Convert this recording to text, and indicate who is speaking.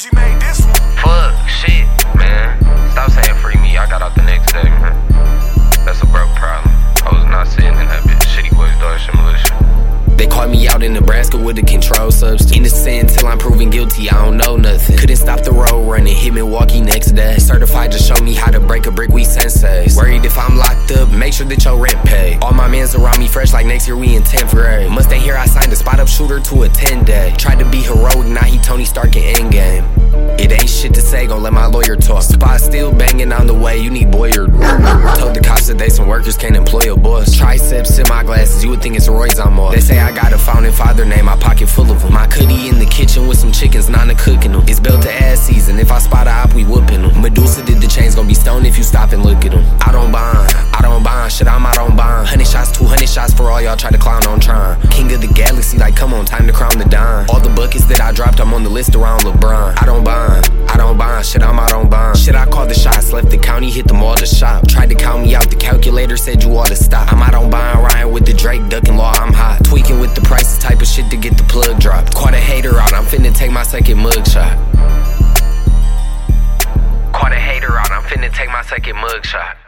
Speaker 1: Uzi made this one.
Speaker 2: Fuck, shit, man. Stop saying free me. I got out the next day, man. That's a broke problem. I was not sitting in that bitch. Shitty boys, dog shit militia.
Speaker 3: They caught me out in Nebraska with a controlled substance. Innocent till I'm proven guilty, I don't know nothing. Couldn't stop the road running, hit Milwaukee next day. Certified to show me how to break a brick, we senseis. Worried if I'm locked up, make sure that your rent paid. All my mans around me fresh like next year we in 10th grade. Mustang here I signed a spot up shooter to a 10-day. Tried to be heroic, now he Tony Stark in Endgame. It ain't shit to say, gon' let my lawyer talk. Spot still banging on the way, you need Boyer. Told the cops that they some workers can't employ a boss. Triceps in my glasses, you would think it's Roy's I'm off. They say I got a founding father name, my pocket full of them. My cootie in the kitchen with some chickens, Nana cooking them. It's built to ass season, if I spot a op, we whooping them. Medusa did the chains, gon' be stoned if you stop and look at them. I don't bond, shit I'm out on bond. 100 shots, 200 shots for all y'all try to clown on trying. King of the galaxy, like come on, time to crown the Don. All the buckets that I dropped, I'm on the list around LeBron. I don't bond, shit I'm out on bond. Shit I called the shots, left the county, hit them all to shop. Tried to count me out, the calculator said you ought to stop. I'm out on bond, Ryan with the Drake, ducking law, I'm hot. Tweaking with the prices, type of shit to get the plug dropped. Caught a hater out, I'm finna take my second mugshot. Caught a hater out, I'm finna take my second mugshot.